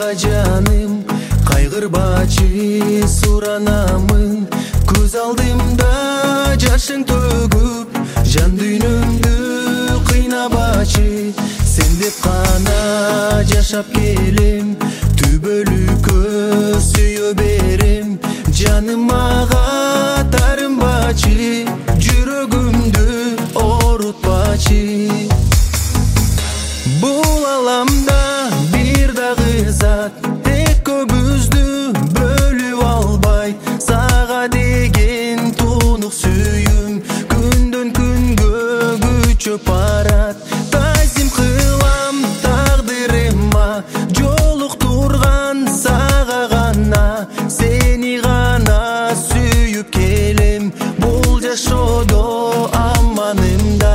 мага жаным, кайгырбачы суранамын. Көз алдымда жашың төгүп, жан дүйнөмдү кыйнабачы. Сен деп кана жашап келем, түбөлүккө сүйө берем. Жаным мага тарынбачы, жүрөгүмдү орутпачы. Бул аламда бир дагы зат экөөбүздү бөлүп албайт. Сага деген тунук сүйүм күндөн күнгө күчөп барат. Тазим кылам тагдырыма, жолуктурган сага гана. Сени гана сүйүп келем, бул жашоодо аманымда.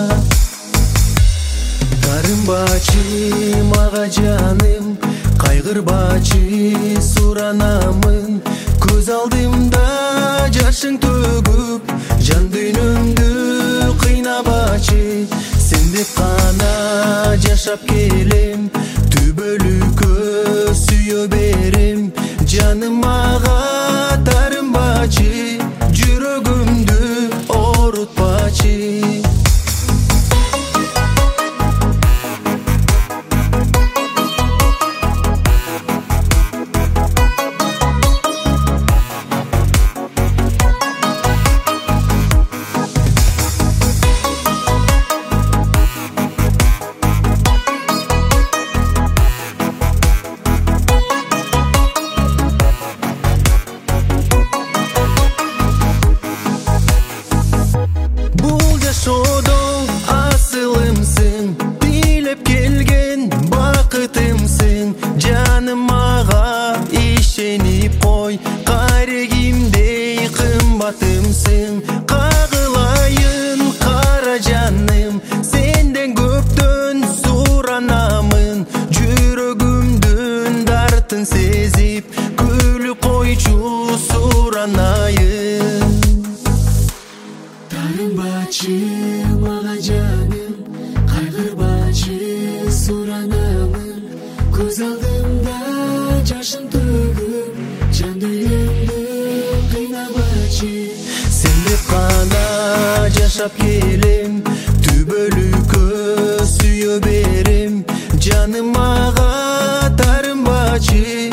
Тарынбачы мага жаным, кайгырбачы суранамын. Көз алдымда жашың төгүп, жан дүйнөмдү кыйнабачы. Сен деп кана жашап келем, түбөлүккө сүйө берем. Жаным мага тарынбачы, жүрөгүмдү орутпачы. Жашоодо асылымсың, тилеп келген бакытымсың. Жаным мага ишенип кой, карегимдей кымбатымсың. Кагылайын кара жаным, сенден көптөн суранамын. Жүрөгүмдүн дартын сезип, күлүп койчу суранайын. Тарынбачы мага жаным, кайгырбачы суранамын. Көз алдымда жашың төгүп, жан дүйнөмдү кыйнабачы. Сен деп кана жашап келем, түбөлүккө сүйө берем. Жаным мага тарынбачы.